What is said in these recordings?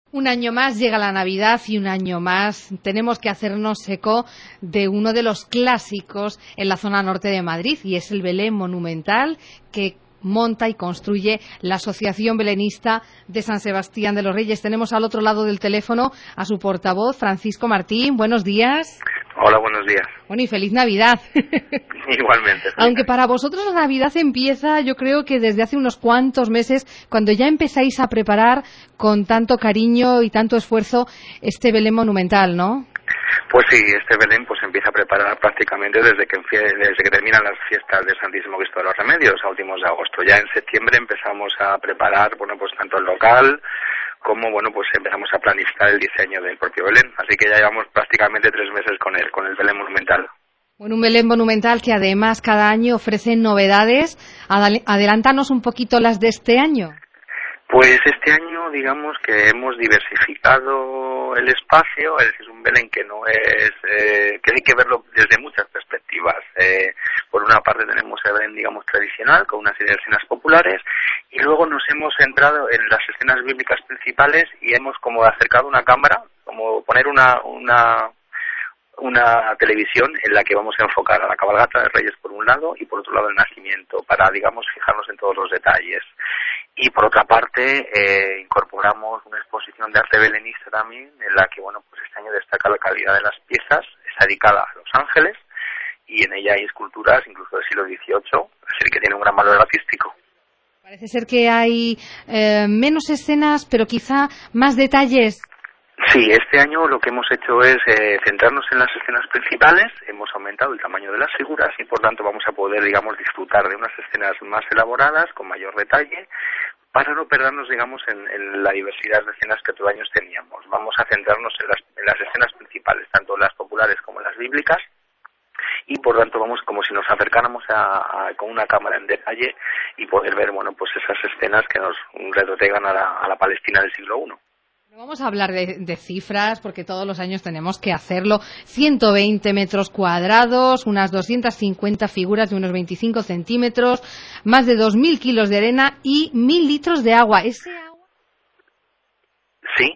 Un año más llega la Navidad y un año más tenemos que hacernos eco de uno de los clásicos en la zona norte de Madrid, y es el Belén monumental que monta y construye la Asociación Belenista de San Sebastián de los Reyes. Tenemos al otro lado del teléfono a su portavoz, Francisco Martín. Buenos días. Hola, buenos días. Bueno, y feliz Navidad. Igualmente. Aunque para vosotros la Navidad empieza, yo creo que desde hace unos cuantos meses, cuando ya empezáis a preparar con tanto cariño y tanto esfuerzo este Belén monumental, ¿no? Pues sí, este Belén pues empieza a preparar prácticamente desde que terminan las fiestas del Santísimo Cristo de los Remedios, a últimos de agosto. Ya en septiembre empezamos a preparar, bueno, pues tanto el local como, bueno, pues empezamos a planificar el diseño del propio Belén. Así que ya llevamos prácticamente 3 meses con el Belén monumental. Bueno, un Belén monumental que además cada año ofrece novedades. Adelántanos un poquito las de este año. Pues este año, digamos que hemos diversificado el espacio, es decir, es un Belén que no es, que hay que verlo desde muchas perspectivas. Por una parte tenemos el Belén, digamos, tradicional, con una serie de escenas populares, y luego nos hemos centrado en las escenas bíblicas principales y hemos como acercado una cámara, como poner una televisión en la que vamos a enfocar a la cabalgata de Reyes por un lado y por otro lado el nacimiento, para, digamos, fijarnos en todos los detalles. Y por otra parte, incorporamos una exposición de arte belenista también, en la que, bueno, pues este año destaca la calidad de las piezas, está dedicada a los ángeles, y en ella hay esculturas incluso del siglo XVIII, es decir, que tiene un gran valor artístico. Parece ser que hay menos escenas, pero quizá más detalles. Sí, este año lo que hemos hecho es centrarnos en las escenas principales, hemos aumentado el tamaño de las figuras y por tanto vamos a poder, digamos, disfrutar de unas escenas más elaboradas, con mayor detalle, para no perdernos, digamos, en la diversidad de escenas que otros años teníamos. Vamos a centrarnos en las escenas principales, tanto las populares como las bíblicas, y por tanto vamos como si nos acercáramos con una cámara en detalle y poder ver, bueno, pues esas escenas que nos retrotraigan a la Palestina del siglo I. No vamos a hablar de cifras, porque todos los años tenemos que hacerlo. 120 metros cuadrados, unas 250 figuras de unos 25 centímetros, más de 2.000 kilos de arena y 1.000 litros de agua. ¿Ese agua? Sí.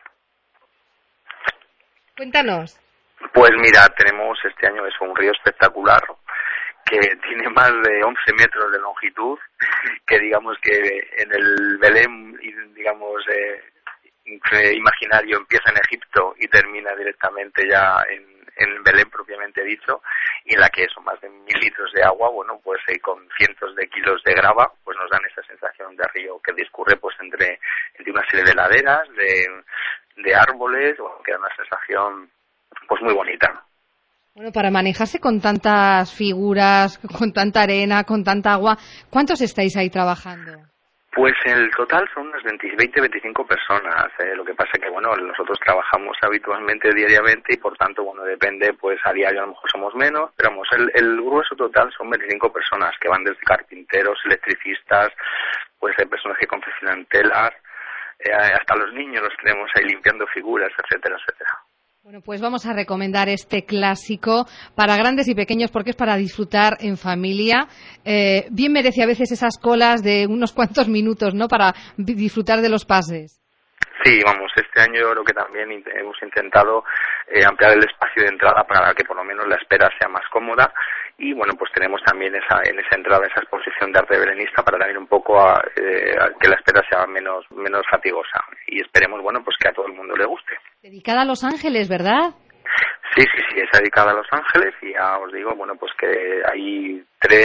Cuéntanos. Pues mira, tenemos este año un río espectacular que tiene más de 11 metros de longitud, que digamos que en el Belén, digamos, imaginario empieza en Egipto y termina directamente ya en Belén propiamente dicho, y en la que son más de 1.000 litros de agua, bueno, pues con cientos de kilos de grava, pues nos dan esa sensación de río que discurre pues entre una serie de laderas, de árboles, bueno, que da una sensación pues muy bonita. Bueno, para manejarse con tantas figuras, con tanta arena, con tanta agua, ¿cuántos estáis ahí trabajando? Pues el total son unas 20-25 personas. Lo que pasa que, bueno, nosotros trabajamos habitualmente diariamente y, por tanto, bueno, depende, pues a diario a lo mejor somos menos, pero vamos, el grueso total son 25 personas que van desde carpinteros, electricistas, pues hay personas que confeccionan telas, hasta los niños los tenemos ahí limpiando figuras, etcétera, etcétera. Bueno, pues vamos a recomendar este clásico para grandes y pequeños porque es para disfrutar en familia. Bien merece a veces esas colas de unos cuantos minutos, ¿no?, para disfrutar de los pases. Sí, vamos, este año yo creo que también hemos intentado ampliar el espacio de entrada para que por lo menos la espera sea más cómoda, y bueno, pues tenemos también en esa entrada esa exposición de arte belenista para también un poco a que la espera sea menos fatigosa, y esperemos, bueno, pues que a todo el mundo le guste. Dedicada a Los Ángeles, ¿verdad? Sí, está dedicada a Los Ángeles, y ya os digo, bueno, pues que hay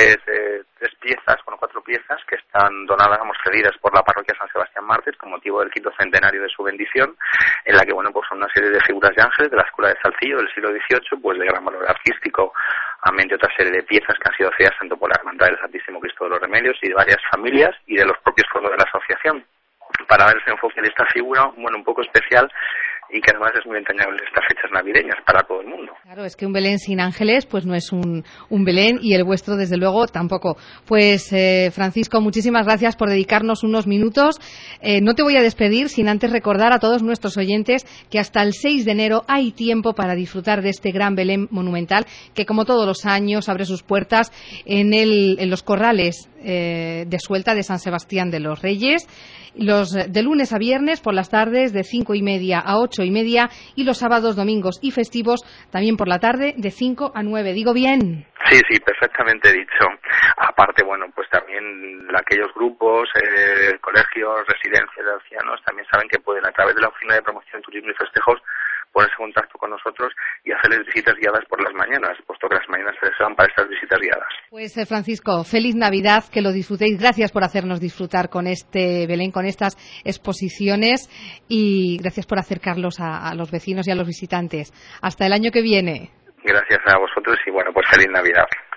4 piezas que están donadas, cedidas por la parroquia San Sebastián Mártir con motivo del 5º centenario de su bendición, en la que, bueno, pues son una serie de figuras de ángeles de la escuela de Salcillo del siglo XVIII, pues de gran valor artístico, amén de otra serie de piezas que han sido cedidas tanto por la Hermandad del Santísimo Cristo de los Remedios y de varias familias y de los propios fondos de la asociación, para dar ese enfoque de esta figura, bueno, un poco especial, y que además es muy entrañable estas fechas navideñas para todo el mundo. Claro, es que un Belén sin ángeles pues no es un Belén, y el vuestro desde luego tampoco. Pues Francisco, muchísimas gracias por dedicarnos unos minutos. No te voy a despedir sin antes recordar a todos nuestros oyentes que hasta el 6 de enero hay tiempo para disfrutar de este gran Belén monumental que, como todos los años, abre sus puertas en los corrales de Suelta de San Sebastián de los Reyes, de lunes a viernes por las tardes de 5:30 a 8:30, y los sábados, domingos y festivos también por la tarde de 5 a 9. ¿Digo bien? Sí, perfectamente dicho. Aparte, bueno, pues también aquellos grupos, colegios, residencias de ancianos, también saben que pueden, a través de la Oficina de Promoción, Turismo y Festejos, ponerse en contacto con nosotros y hacerles visitas guiadas por las mañanas, puesto que las mañanas se reservan para estas visitas guiadas. Pues Francisco, feliz Navidad, que lo disfrutéis. Gracias por hacernos disfrutar con este Belén, con estas exposiciones, y gracias por acercarlos a los vecinos y a los visitantes. Hasta el año que viene. Gracias a vosotros y bueno, pues feliz Navidad.